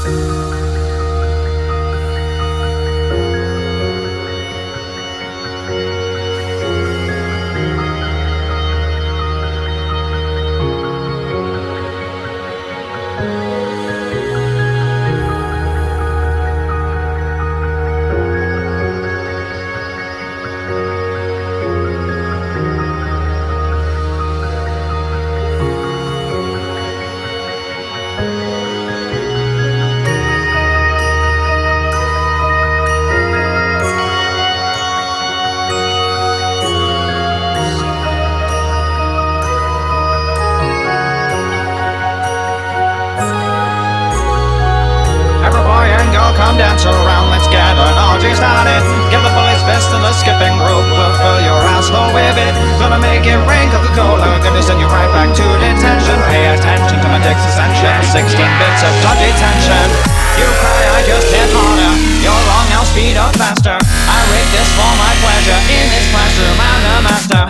Come dance around, let's get an orgy started. Get the boys best in the skipping rope. We'll fill your asshole with it. Gonna make it rain Coca-Cola. Gonna send you right back to detention. Pay attention to my dick's ascension. 16 bits of dodgy tension. You cry, I just hit harder. You're wrong, I'll speed up faster. I rig this for my pleasure. In this classroom, I'm the master.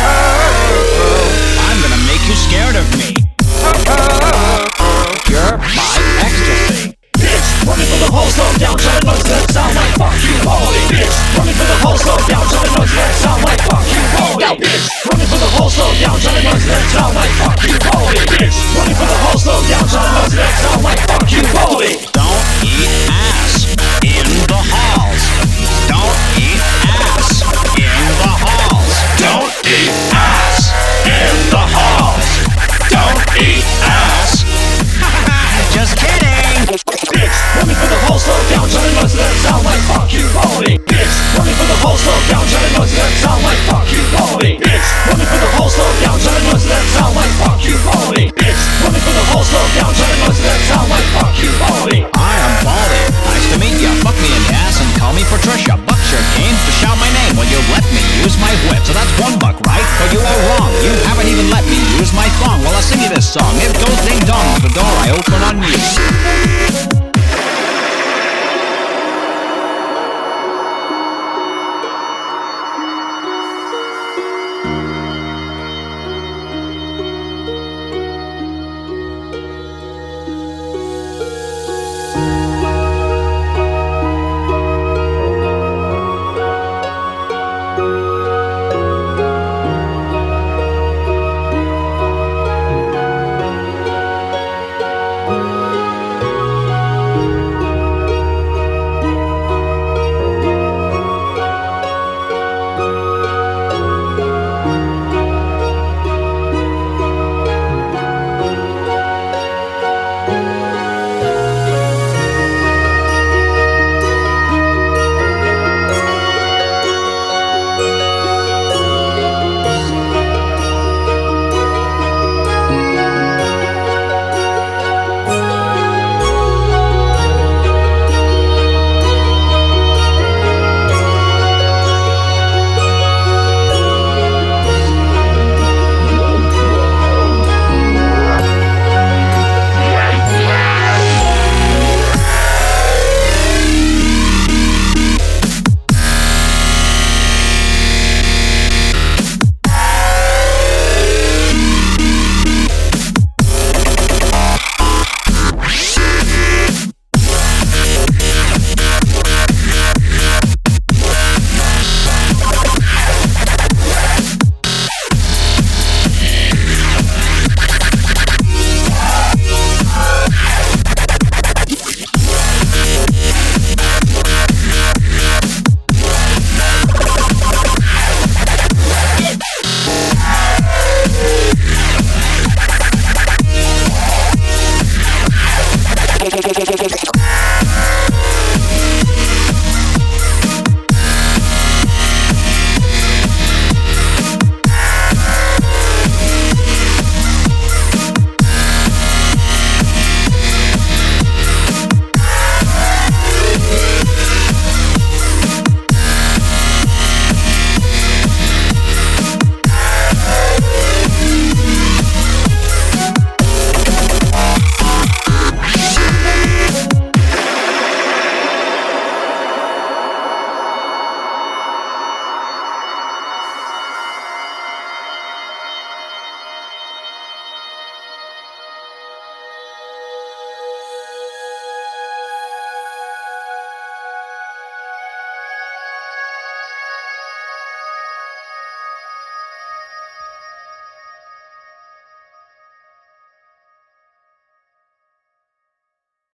I'm gonna make you scared of me. You're my ecstasy. Running for the whole slow down, trying to noise that sound like fuck you, holy bitch. Running for the whole slow down, trying to noise that sound like fuck you, holy bitch. Running for the whole slow down, trying to noise that sound like fuck you, holy bitch. Running for the whole slow down, trying to noise that sound like fuck you, holy. Don't eat ass in the halls. Don't eat ass in the halls. Don't eat ass in the halls. Don't eat ass. Just kidding. Bitch, running for the whole slow down, trying to noise that sound like fuck you, holy bitch. Running for the whole slow down, trying to noise that sound like fuck you, holy bitch. Running for the whole slow down, trying to noise that sound like fuck you, holy bitch. Running for the whole slow down, trying to noise that sound